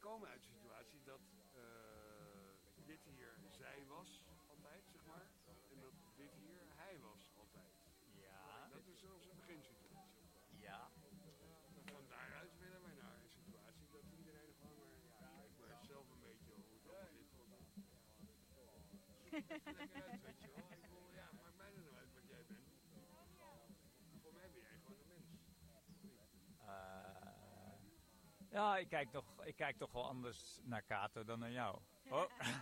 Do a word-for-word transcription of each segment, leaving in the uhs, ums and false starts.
komen uit een situatie dat uh, dit hier zij was altijd, zeg maar. En dat dit hier hij was altijd. Ja. Dat is onze beginsituatie. Ja. En van daaruit willen wij naar een situatie dat iedereen gewoon maar, ja, ik maar zelf een beetje hoe het allemaal zit. Zoek het lekker uit, weet je wel. Ik wil, ja, maakt mij er nou uit wat jij bent. Voor mij ben jij gewoon een mens. Uh, ja, ik kijk, toch, ik kijk toch wel anders naar Kato dan naar jou. Oh. Uh,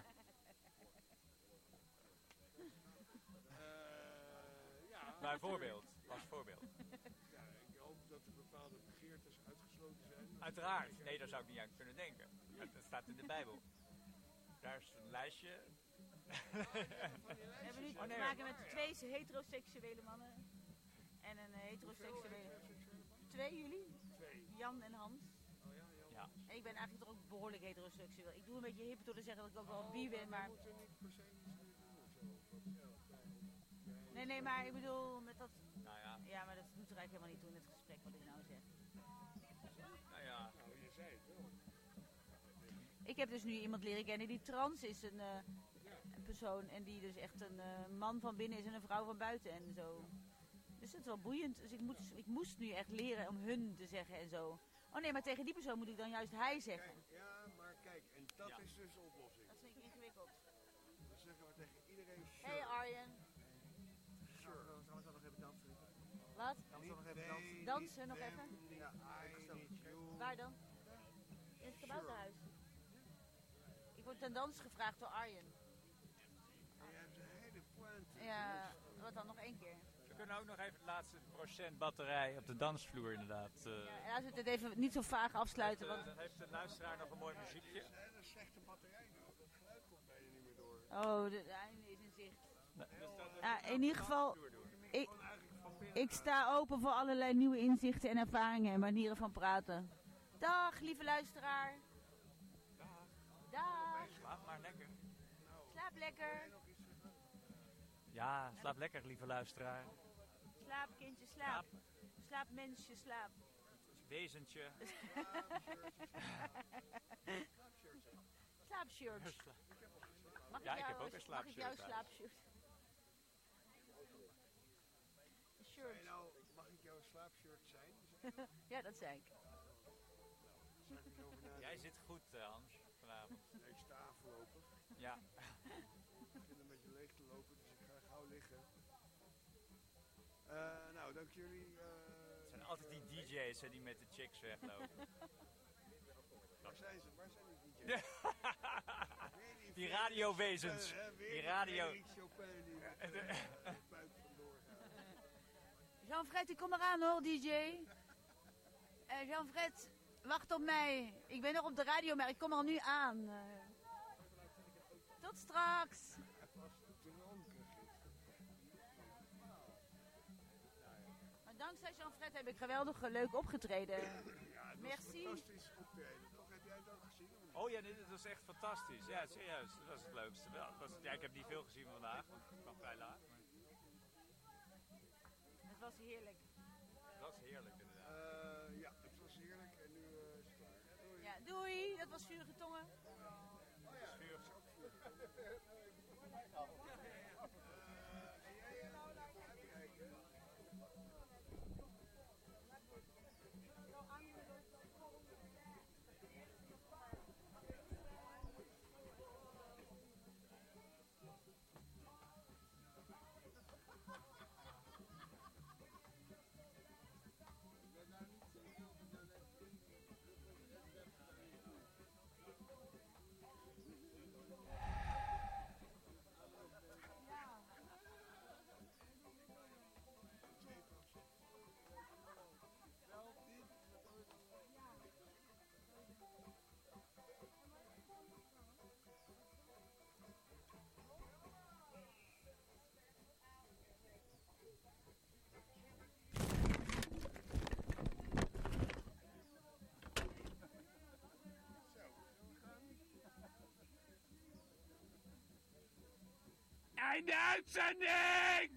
ja. Maar een voorbeeld. Als voorbeeld. Ja, ik hoop dat er bepaalde begeertes uitgesloten zijn. Uiteraard. Nee, daar zou ik niet aan kunnen denken. Dat staat in de Bijbel. Daar is een lijstje. We hebben nu te maken met twee heteroseksuele mannen. En een heteroseksuele... Twee jullie? Twee. Jan en Hans. Oh ja, ja. En ik ben eigenlijk toch ook behoorlijk heteroseksueel. Ik doe een beetje hip door te zeggen dat ik ook wel bi ben, maar... We moeten niet per se iets doen of zo. Nee, nee, maar ik bedoel met dat... Nou ja. Ja, maar dat doet er eigenlijk helemaal niet toe in het gesprek wat ik nou zeg. Nou ja. Nou, je zei het wel. Ik heb dus nu iemand leren kennen die trans is, een, uh, een persoon. En die dus echt een uh, man van binnen is en een vrouw van buiten en zo. Dus dat is wel boeiend. Dus ik, moet, ik moest nu echt leren om hun te zeggen en zo. Oh nee, maar tegen die persoon moet ik dan juist hij zeggen. Kijk, ja, maar kijk, en dat ja. is dus de oplossing. Dat vind ik ingewikkeld. Dan zeggen we tegen iedereen sure. Hey Arjen. Sure. Nou, gaan we zo nog even dansen. Wat? Gaan we zo nog even dansen? Dansen nog even? Ja, I need you. Waar dan? In het kabouterhuis. Ik word ten dans gevraagd door Arjen. En je hebt een hele pointe. Ja, wat dan nog één keer? We kunnen ook nog even het laatste procent batterij op de dansvloer inderdaad. Uh, ja, en laten we het even niet zo vaag afsluiten. Dat, want... uh, dan heeft de luisteraar nog een mooi muziekje. Het is een hele slechte batterij nu. Dat geluid komt bijna niet meer door. Oh, de einde is in zicht. Nee, dus dat ja, in ieder geval, ik, ik sta open voor allerlei nieuwe inzichten en ervaringen en manieren van praten. Dag, lieve luisteraar. Dag. Dag. Slaap maar lekker. Slaap lekker. Ja, slaap lekker, lieve luisteraar. Slaap, kindje, slaap. Slaap, mensje, slaap. Wezentje. Slaapshirt. Mag ja, ik, jou, ik heb ook een slaapshirt. Mag ik jouw slaapshirt? Shirt. Hey, nou, mag ik jouw slaapshirt zijn? Ja, dat zei ik. Jij zit goed, uh, Hans, vanavond. Ik sta voorlopig. Ja. Ik begin een beetje leeg te lopen, dus ik ga gauw liggen. Uh, nou, dank jullie. Uh, het zijn altijd die D J's hè, die met de chicks weglopen. Waar zijn ze? Waar zijn die D J's? die die radiowezens. Uh, die radio... Die Chopin die met de buik vandoor gaat. Jean-Fred, ik kom eraan hoor, D J. Uh, Jean-Fred, wacht op mij. Ik ben nog op de radio, maar ik kom er nu aan. Uh, tot straks. Maar dankzij Jean-Fred heb ik geweldig leuk opgetreden. Ja, het was Merci. Een fantastisch optreden. Toch heb jij het ook gezien? Oh ja, dit was echt fantastisch. Ja, serieus. Dat was het leukste. Wel, was, ja, ik heb niet veel gezien vandaag. Ik kwam vrij laat. Maar... Het was heerlijk. Het was heerlijk inderdaad. Uh, ja, het was heerlijk en nu uh, is het klaar. Doei. Ja, doei. Dat was Vurige Tongen. Oh ja, Vurige Tongen. En jij nou naar uitkijken? Einde uitzending!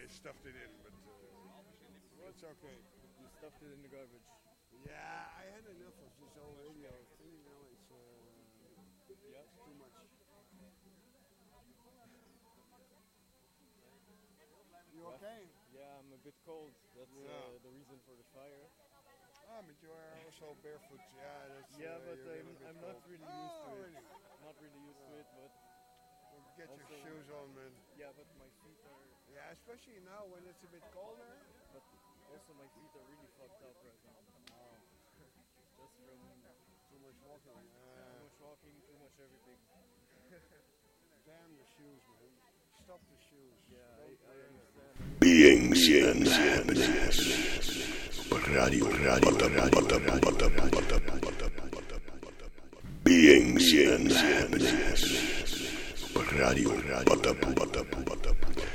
I stuffed it in, but uh, it's okay. You stuffed it in the garbage. Yeah, I had enough of this whole radio thing, you know, it's, uh, Yeah. it's too much. You okay? Yeah, I'm a bit cold. That's Yeah. uh, the reason for the fire. Ah, but you are also barefoot, yeah, that's... Yeah, uh, but you're I'm, getting a bit I'm not cold. really Oh, used to it. really? Not really used to it, but Well, get your Also- shoes on, man. yeah, but my feet are, Yeah, especially now when it's a bit colder. but also my feet are really fucked up right now. Oh, Just from too much walking. too Uh, much walking, too much everything. damn the shoes, man. Stop the shoes. Yeah, I, Don't I wear them. understand. Beings in happiness. Radio, radio, radio, radio, Beings in happiness. Radio, radio,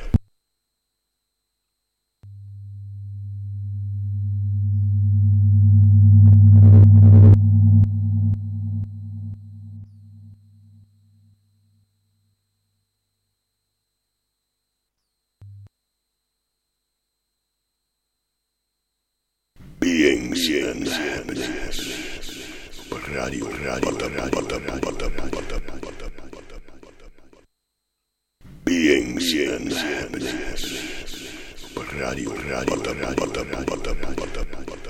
Beings in happiness. Radio, radio, radio, Beings in happiness. Radio, radio, radio,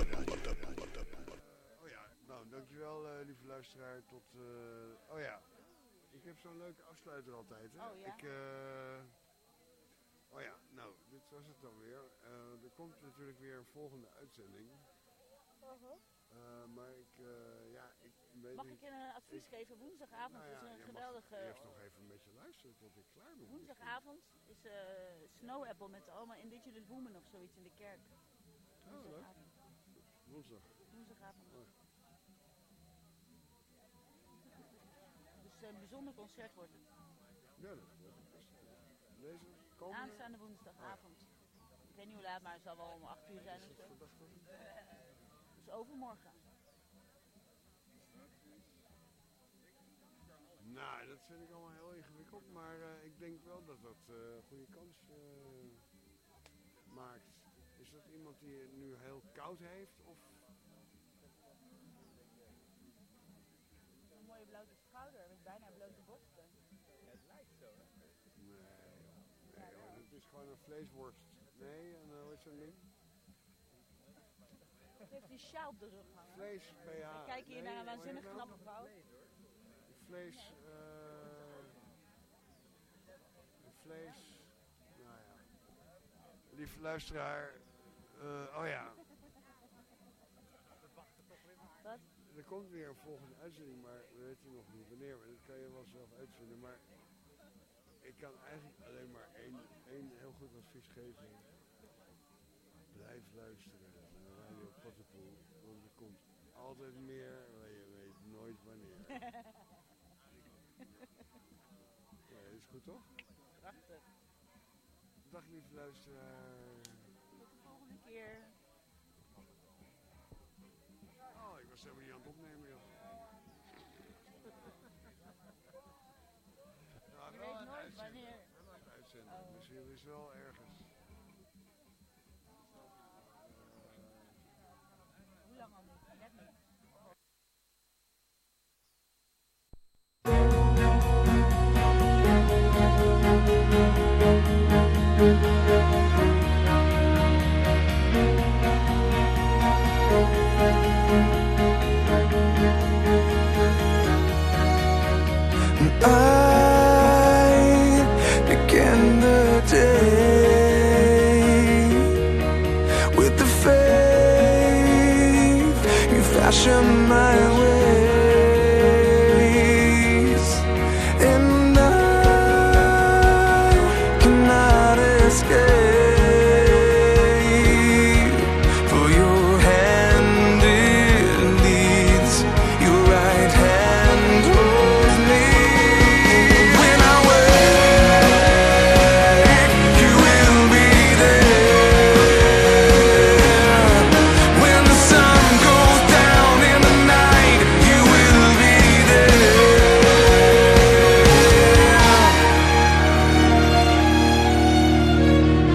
Oh ja, nou dankjewel uh, lieve luisteraar. Tot, uh, oh ja, ik heb zo'n leuke afsluiter altijd. Hè? Oh ja? Ik, uh, oh ja, nou dit was het dan weer. Uh, er komt natuurlijk weer een volgende uitzending. Uh, maar ik, uh, ja, ik weet Mag niet. ik een advies ik- geven? Woensdagavond Nou ja, is een je mag geweldige... eerst nog even met je luisteren tot ik klaar ben. Woensdagavond is uh, Snow Apple met allemaal Indigenous Women of zoiets in de kerk. Oh, leuk. Woensdagavond. Woensdag. Woensdagavond. Oh. Dus een bijzonder concert wordt het. Ja, dat dat is best. Deze komen. Aanstaande woensdagavond. Ik weet niet hoe laat, maar het zal wel om acht uur zijn of zo. Dus overmorgen. Nou, dat vind ik allemaal heel ingewikkeld, maar uh, ik denk wel dat dat uh, een goede kans uh, maakt. Is dat iemand die het nu heel koud heeft? Of... Een mooie blote schouder met bijna blote borsten. Het lijkt zo, hè? Nee, joh. Nee, joh. Het is gewoon een vleesworst. Nee, en uh, wat is zo'n ding? Het heeft die sjaal op de rug hangen. Vlees B H. We kijken hier Nee, naar een hoe waanzinnig heet dat? knappe vrouw. Vlees, uh, vlees, nou ja. Lieve luisteraar, uh, oh ja. Wat? Er komt weer een volgende uitzending, maar we weten nog niet wanneer. Maar dat kan je wel zelf uitvinden. Maar ik kan eigenlijk alleen maar één, één heel goed advies geven. Blijf luisteren naar Radio Pottenpoel, want er komt altijd meer, maar je weet nooit wanneer. Ja, dat is goed toch? Prachtig. Dag lieve luisteraar. Tot de volgende keer. Oh, ik was helemaal niet aan het opnemen joh. Nou, Je wel weet een nooit uitzending. wanneer. Wel een uitzending. Oh. Dus hier is wel ergens. Hoe lang al niet? Net niet. I began the day with the faith you fashioned my ways, and I cannot escape, for your hand it leads, your right hand holds me. When I wake, you will be there. When the sun goes down in the night, you will be there.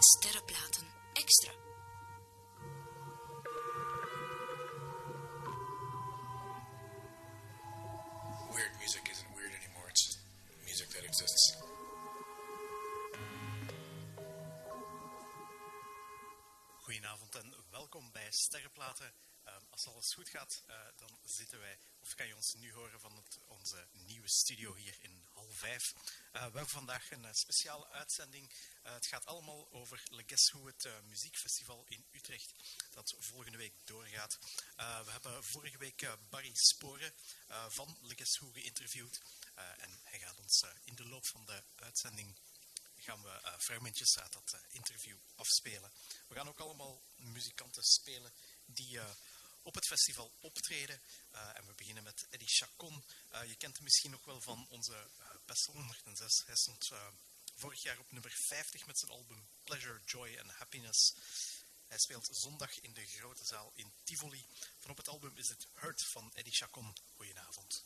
Sterrenplaten Extra. Weird music isn't weird anymore, it's just music that exists. Goedenavond en welkom bij Sterrenplaten. Uh, als alles goed gaat, uh, dan zitten wij, of kan je ons nu horen van het, onze nieuwe studio hier in hal vijf. Uh, we hebben vandaag een uh, speciale uitzending. Uh, het gaat allemaal over Le Guess Who, het uh, muziekfestival in Utrecht, dat volgende week doorgaat. Uh, we hebben vorige week uh, Barry Sporen uh, van Le Guess Who geïnterviewd. Uh, en hij gaat ons uh, in de loop van de uitzending gaan we uh, fragmentjes uit dat uh, interview afspelen. We gaan ook allemaal muzikanten spelen die uh, op het festival optreden. Uh, en we beginnen met Eddie Chacon. Uh, je kent hem misschien nog wel van onze uh, Best honderdzes. Hij stond uh, vorig jaar op nummer vijftig met zijn album Pleasure, Joy and Happiness. Hij speelt zondag in de grote zaal in Tivoli. Van op het album is het Hurt van Eddie Chacon. Goedenavond.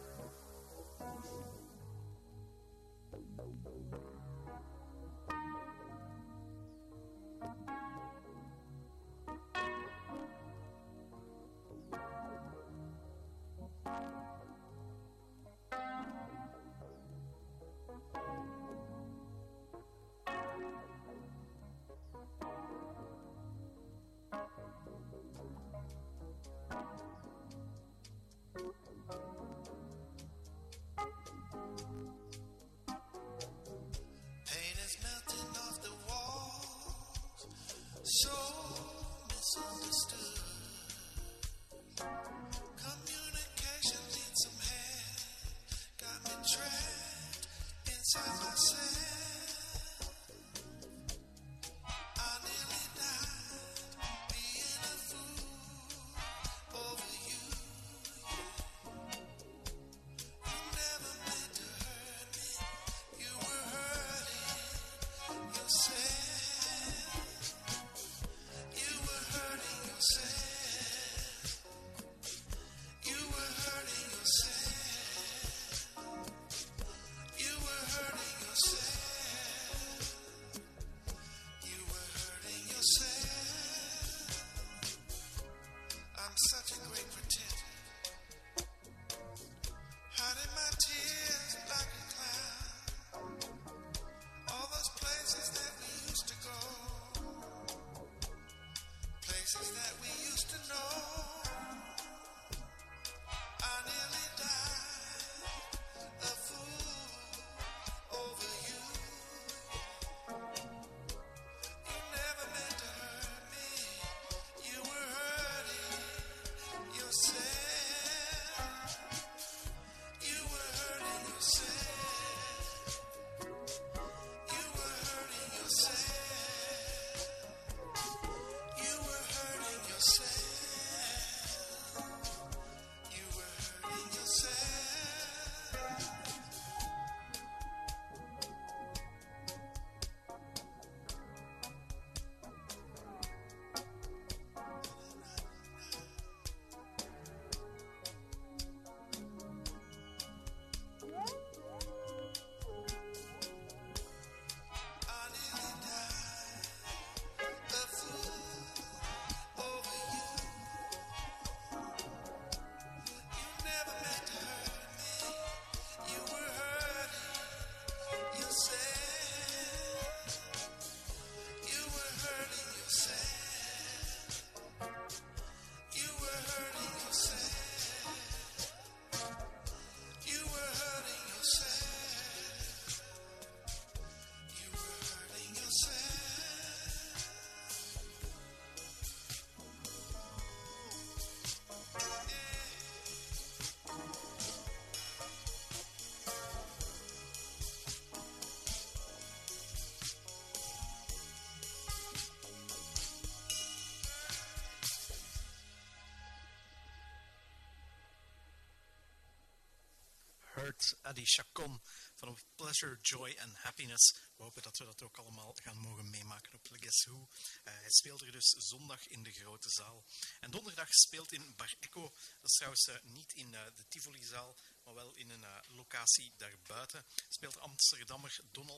Hurt, Eddie Chacon van op Pleasure, Joy and Happiness. We hopen dat we dat ook allemaal gaan mogen meemaken op Le Guess Who. Uh, hij speelt er dus zondag in de grote zaal. En donderdag speelt in Bar Echo. Dat is trouwens uh, niet in uh, de Tivoli-zaal, maar wel in een uh, locatie daarbuiten. Speelt Amsterdammer Donald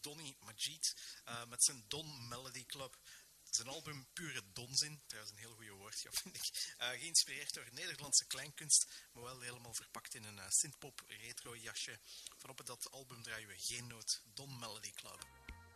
Donny Majid uh, met zijn Don Melody Club. Zijn album Pure Donzin, trouwens een heel goede woord, ja, vind ik. Uh, geïnspireerd door Nederlandse kleinkunst, maar wel helemaal verpakt in een uh, synthpop retro jasje. Vanop dat album draaien we Geen Nood, Don Melody Club.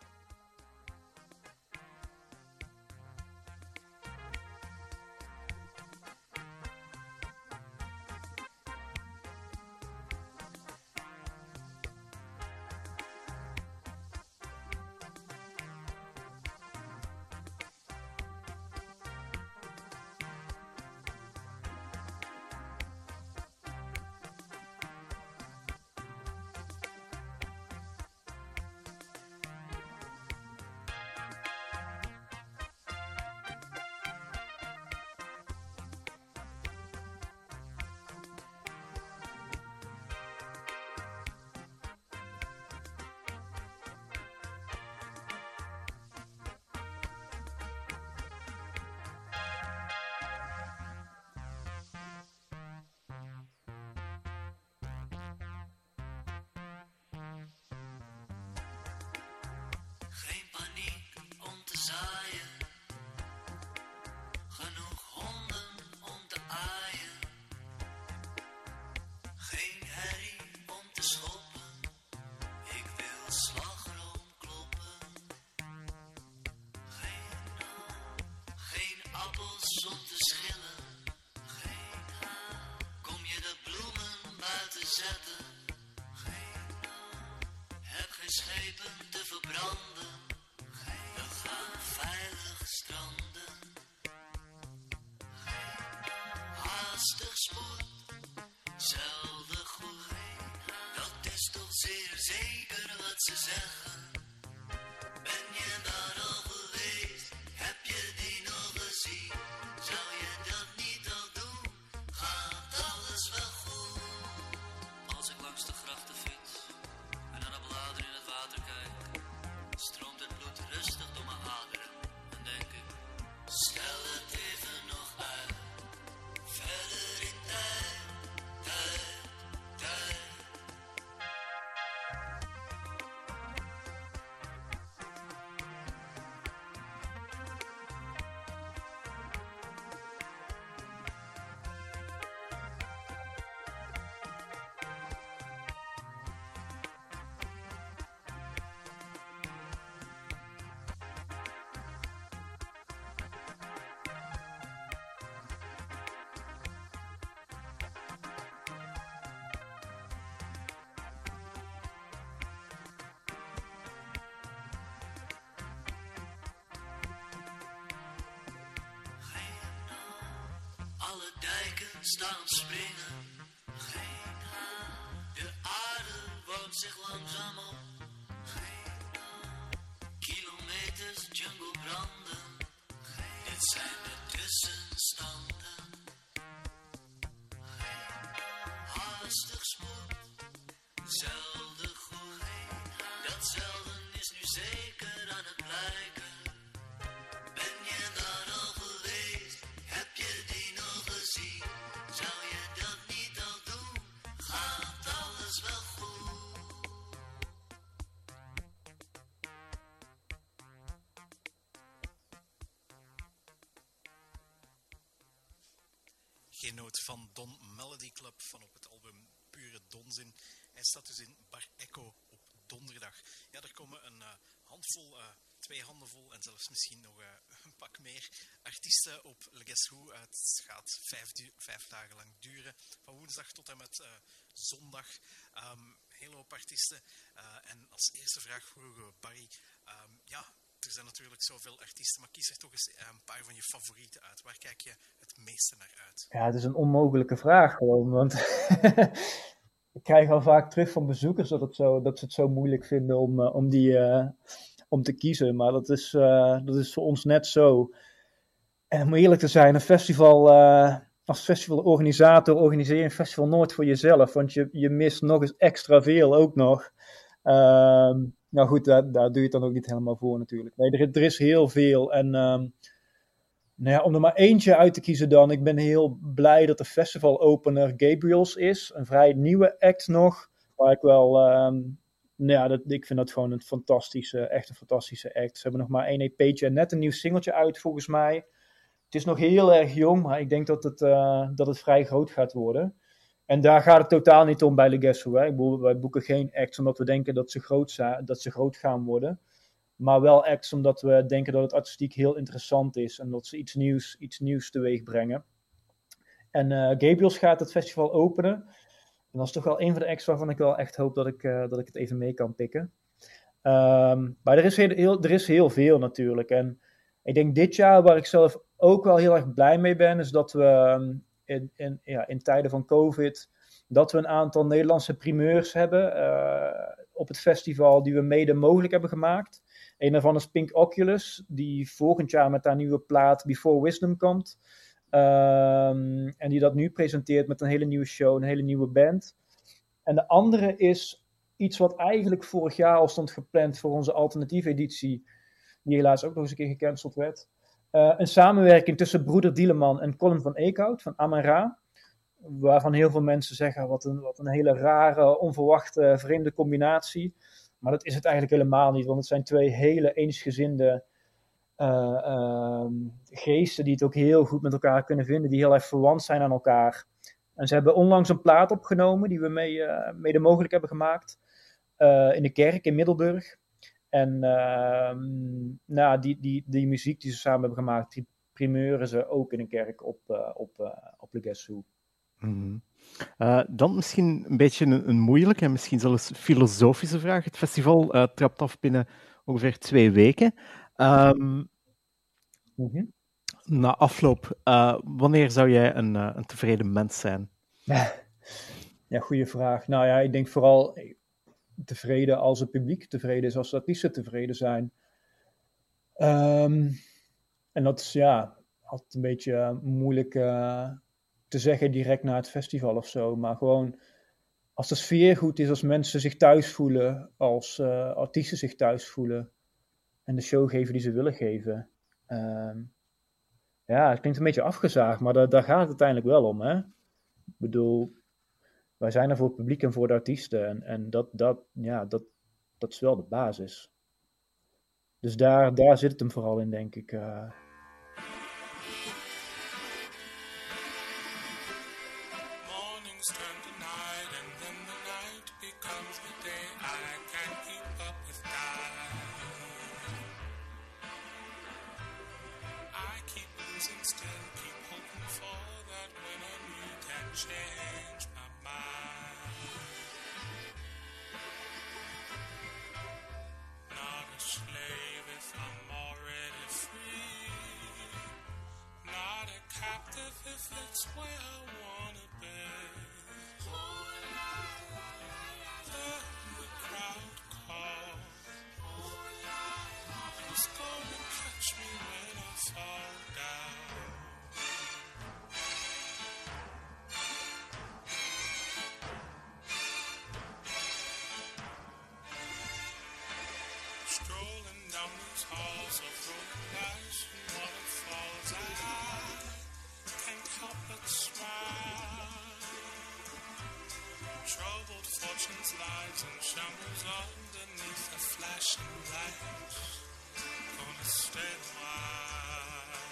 Geen paniek om te zaaien, genoeg honden om te aaien. Geen herrie om te schoppen, ik wil slagroom kloppen. Geen, geen appels om te schillen, geen kom je de bloemen buiten zetten. Heb geen schepen te verbranden, we gaan veilig stranden. Haastig spoed, zelden goed, dat is toch zeer zeker wat ze zeggen. Ben je daar al geweest, heb je die nog gezien? Zou je dat niet al doen, gaat alles wel goed. Als ik langs de grachten fiets en naar de bladeren in het water kijk, stroomt het bloed rustig door mijn aderen. En denk ik, stel het even nog uit. Verder in tijd, tijd, tijd. Alle dijken staan op springen. Geen haan. De aarde warmt zich langzaam op. Geen haan. Kilometers jungle branden. Geen Dit zijn de tussenstanden. Geen haastig spoed. Zelden goed. Dat zelden is nu zeker aan het blijken. Ben je daar al geweest? Heb je die nog gezien? Zou je dat niet al doen? Gaat alles wel goed? Geen Nood van Don Melody Club van op het album Pure Donzin. Hij staat dus in Bar Echo op donderdag. Ja, er komen een uh, handvol, uh, twee handen vol en zelfs misschien nog uh, een pak meer artiesten op Le Guess Who. Uh, het gaat vijf, du- vijf dagen lang duren, van woensdag tot en met uh, zondag. Um, hele hoop artiesten. Uh, en als eerste vraag vroegen we Barry, um, ja, er zijn natuurlijk zoveel artiesten, maar kies er toch eens een paar van je favorieten uit. Waar kijk je het meeste naar uit? Ja, het is een onmogelijke vraag gewoon, want ik krijg al vaak terug van bezoekers dat, het zo, dat ze het zo moeilijk vinden om, uh, om, die, uh, om te kiezen. Maar dat is, uh, dat is voor ons net zo. En om eerlijk te zijn, een festival, uh, als festivalorganisator organiseer je een festival nooit voor jezelf, want je, je mist nog eens extra veel ook nog. Uh, nou goed, daar, daar doe je het dan ook niet helemaal voor natuurlijk. Nee, er, er is heel veel en... Um, Nou ja, om er maar eentje uit te kiezen dan. Ik ben heel blij dat de festival opener Gabriels is. Een vrij nieuwe act nog. Waar ik wel um, nou ja, dat, ik vind dat gewoon een fantastische, echt een fantastische act. Ze hebben nog maar één E P'tje en net een nieuw singeltje uit volgens mij. Het is nog heel erg jong, maar ik denk dat het, uh, dat het vrij groot gaat worden. En daar gaat het totaal niet om bij Le Guess Who. Hè. Ik bedoel, wij boeken geen acts omdat we denken dat ze groot, za- dat ze groot gaan worden. Maar wel acts omdat we denken dat het artistiek heel interessant is. En dat ze iets nieuws, iets nieuws teweeg brengen. En uh, Gabriels gaat het festival openen. En dat is toch wel een van de acts waarvan ik wel echt hoop dat ik, uh, dat ik het even mee kan pikken. Um, maar er is, heel, heel, er is heel veel natuurlijk. En ik denk dit jaar waar ik zelf ook wel heel erg blij mee ben, is dat we um, in, in, ja, in tijden van COVID, dat we een aantal Nederlandse primeurs hebben uh, op het festival die we mede mogelijk hebben gemaakt. Een daarvan is Pink Oculus, die volgend jaar met haar nieuwe plaat Before Wisdom komt. Um, en die dat nu presenteert met een hele nieuwe show, een hele nieuwe band. En de andere is iets wat eigenlijk vorig jaar al stond gepland voor onze alternatieve editie, die helaas ook nog eens een keer gecanceld werd. Uh, een samenwerking tussen Broeder Dieleman en Colin van Eekhout van Amen-Ra. Waarvan heel veel mensen zeggen, wat een, wat een hele rare, onverwachte, vreemde combinatie. Maar dat is het eigenlijk helemaal niet, want het zijn twee hele eensgezinde uh, uh, geesten die het ook heel goed met elkaar kunnen vinden, die heel erg verwant zijn aan elkaar. En ze hebben onlangs een plaat opgenomen die we mee, uh, mede mogelijk hebben gemaakt uh, in de kerk in Middelburg. En uh, nou, die, die, die muziek die ze samen hebben gemaakt, die primeuren ze ook in een kerk op, uh, op, uh, op Le Guess Who. Mm-hmm. Uh, dan misschien een beetje een, een moeilijke en misschien zelfs filosofische vraag. Het festival uh, trapt af binnen ongeveer twee weken. Um, mm-hmm. Na afloop, uh, wanneer zou jij een, uh, een tevreden mens zijn? Ja, goede vraag. Nou ja, ik denk vooral tevreden als het publiek tevreden is, als de artiesten tevreden zijn. Um, en dat is ja, altijd een beetje moeilijk uh, te zeggen direct na het festival of zo. Maar gewoon als de sfeer goed is, als mensen zich thuis voelen, als uh, artiesten zich thuis voelen en de show geven die ze willen geven. Um, ja, het klinkt een beetje afgezaagd, maar da- daar gaat het uiteindelijk wel om, hè. Ik bedoel, wij zijn er voor het publiek en voor de artiesten. En, en dat, dat, ja, dat, dat is wel de basis. Dus daar, daar zit het hem vooral in, denk ik. Uh... Change my mind. Not a slave if I'm already free. Not a captive if it's where I wanna be. Then the crowd calls. Who's gonna catch me when I fall down? Strolling down these halls of rolling lights and waterfalls, I can't help but smile. Troubled fortunes, lies and shambles underneath the flashing lights. Gonna stay a while.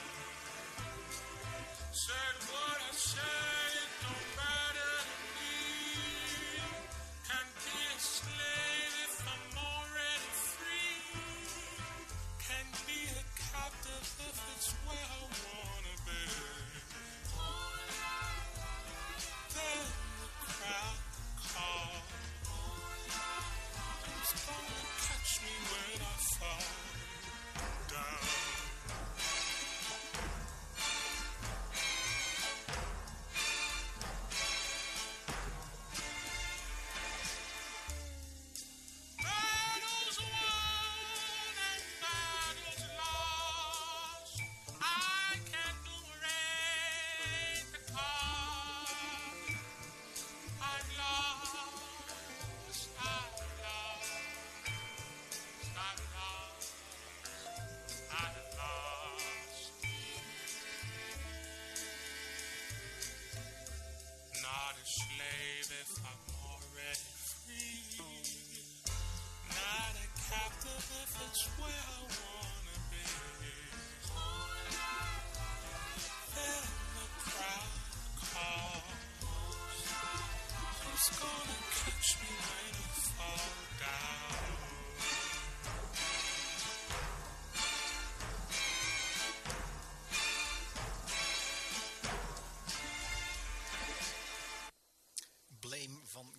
Said what I said, it don't matter to me. Can't be a slave if I'm already free. Can't be a captive if it's where I wanna be. Then the crowd calls. Who's gonna catch me when I fall?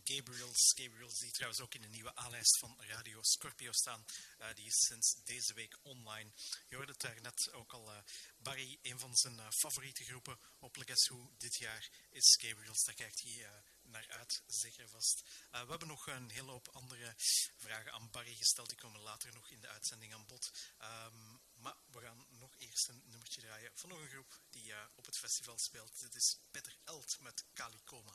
Gabriels. Gabriels die trouwens ook in de nieuwe A-lijst van Radio Scorpio staan. Uh, die is sinds deze week online. Je hoorde het daar net ook al. Uh, Barry, een van zijn uh, favoriete groepen op Le Guess Who dit jaar is Gabriels. Daar kijkt hij uh, naar uit, zeker vast. Uh, we hebben nog een hele hoop andere vragen aan Barry gesteld. Die komen later nog in de uitzending aan bod. Um, maar we gaan nog eerst een nummertje draaien van nog een groep die uh, op het festival speelt. Dit is Peter Elt met Kali Koma.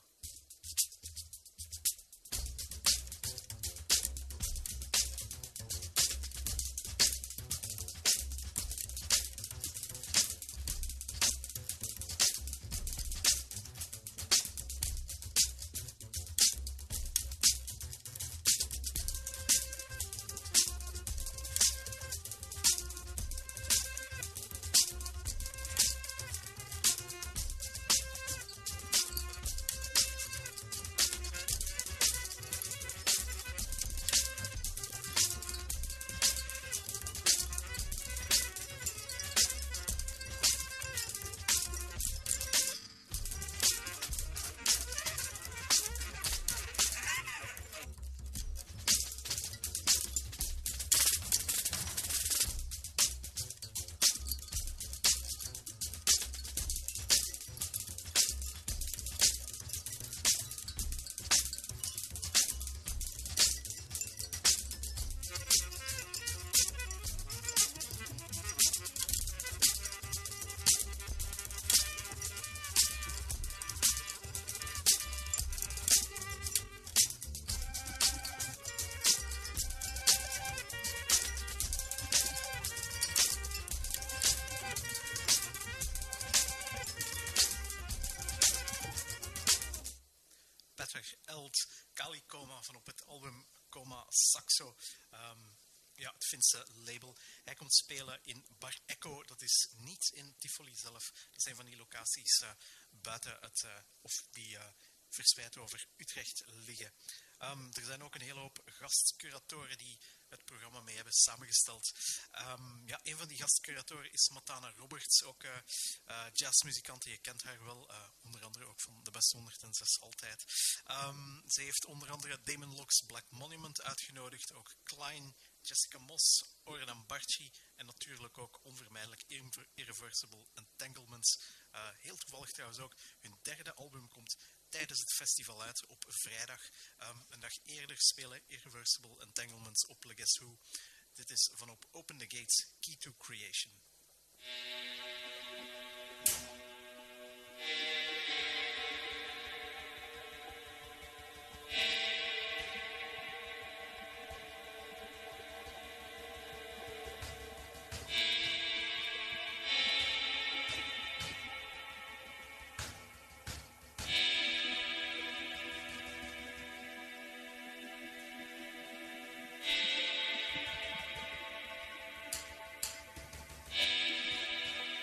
Elt, Kali Koma van op het album Koma Saxo. Um, ja, het Finse label. Hij komt spelen in Bar Echo. Dat is niet in Tivoli zelf. Dat zijn van die locaties uh, buiten het, uh, of die uh, verspreid over Utrecht liggen. Um, er zijn ook een hele hoop gastcuratoren die het programma mee hebben samengesteld. Um, ja, een van die gastcuratoren is Matana Roberts, ook uh, uh, jazzmuzikant. Je kent haar wel, uh, onder andere ook van de beste honderdzes altijd. Um, ze heeft onder andere Damon Locke's Black Monument uitgenodigd, ook Klein, Jessica Moss, Oren Ambarchi en natuurlijk ook onvermijdelijk Irre- Irreversible Entanglements. Uh, heel toevallig trouwens ook, hun derde album komt tijdens het festival uit op vrijdag. Um, een dag eerder spelen Irreversible Entanglements op Le Guess Who. Dit is van op Open the Gates, Key to Creation. Thank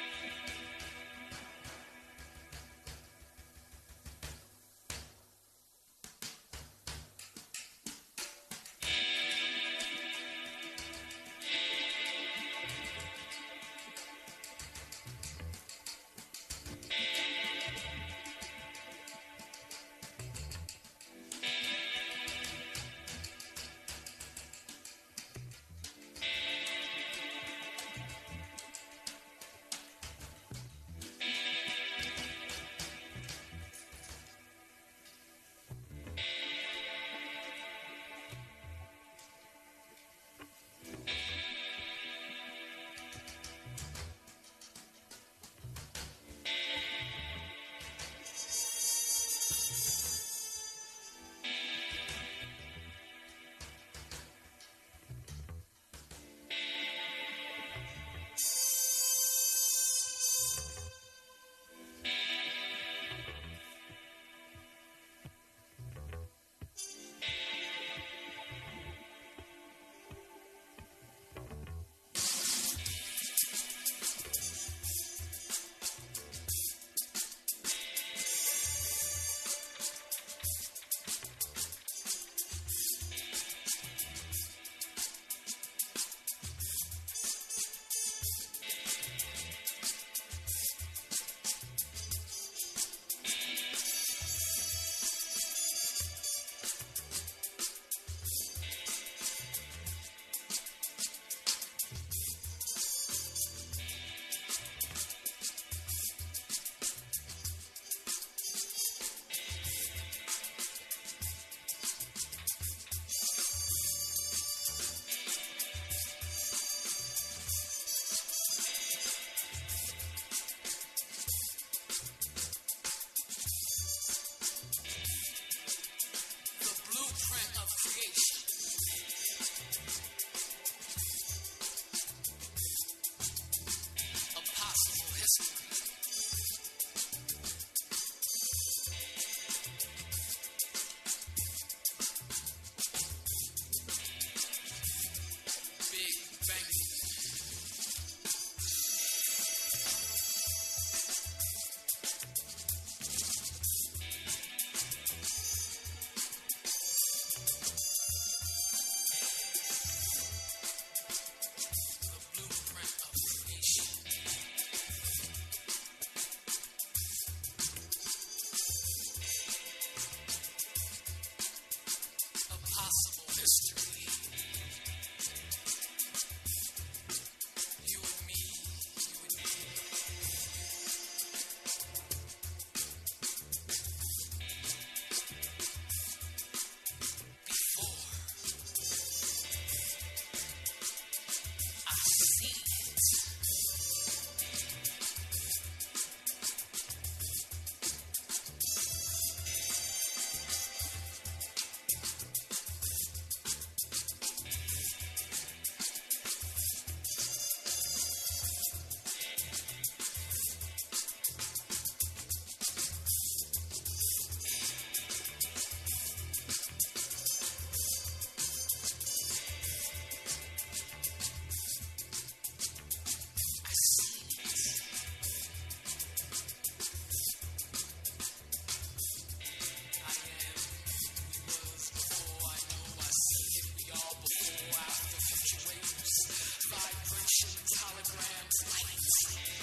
holograms, lights.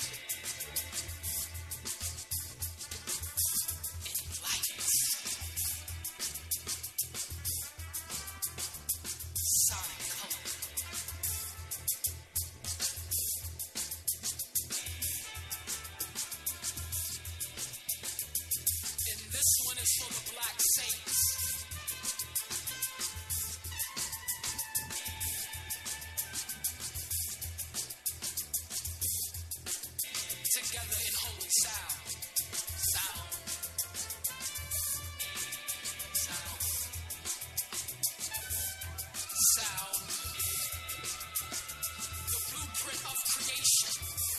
It lights. Sonic color. And this one is for the black saints. Together in holy sound. Sound. Sound. Sound. The blueprint of creation.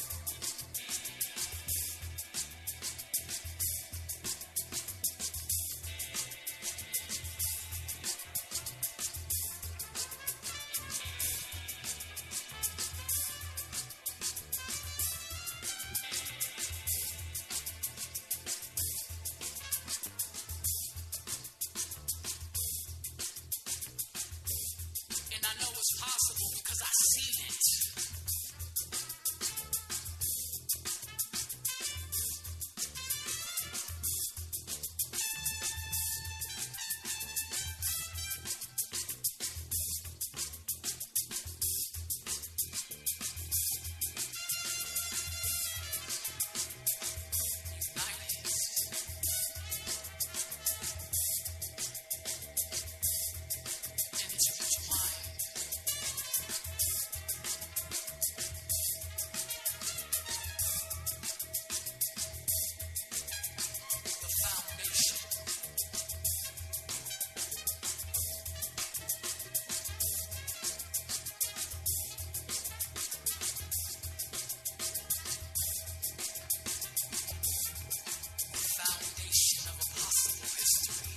And I know it's possible because I seen it. Foundation of a possible history.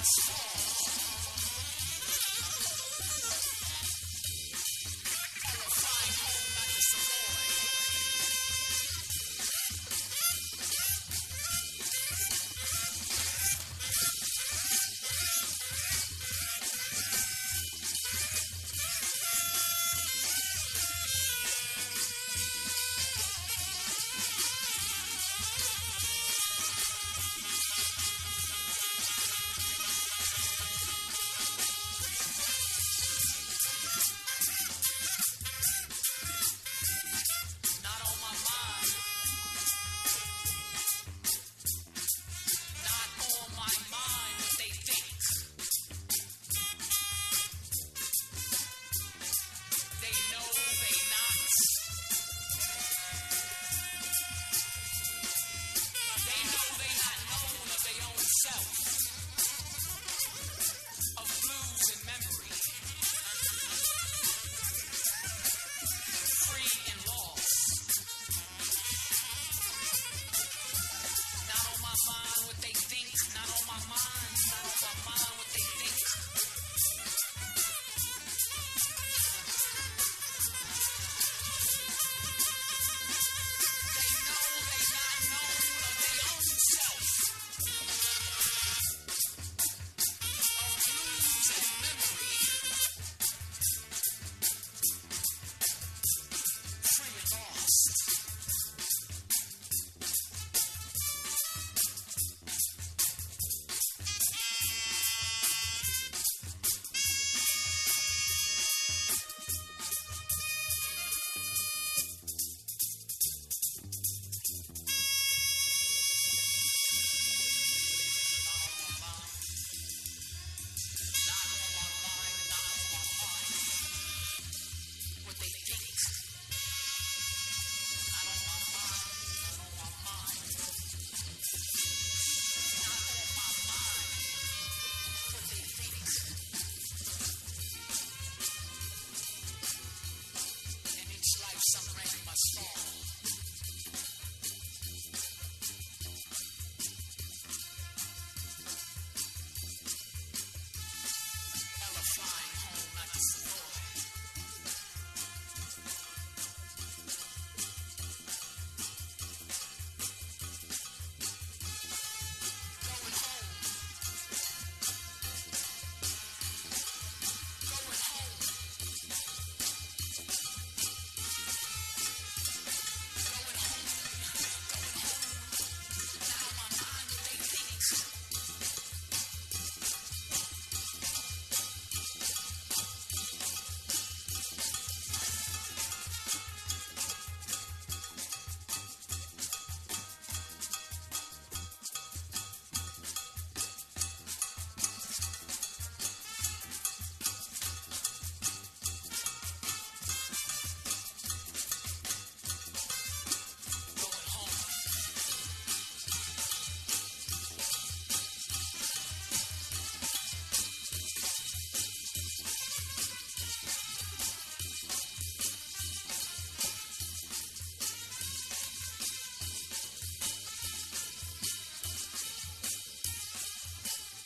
transform.